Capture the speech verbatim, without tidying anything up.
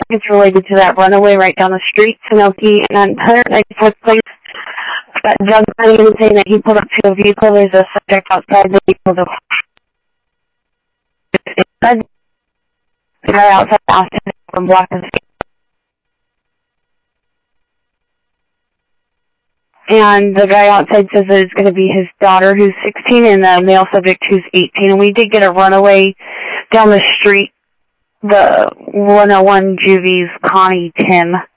it's related to that runaway right down the street. Sanoki and one ninety-fourth Place. Got Doug coming in saying that he pulled up to a vehicle. There's a subject outside the vehicle. The guy outside asked him to block his face. And the guy outside says that it's going to be his daughter who's sixteen and the male subject who's eighteen. And we did get a runaway down the street, the one oh one Juvies, Connie Tim.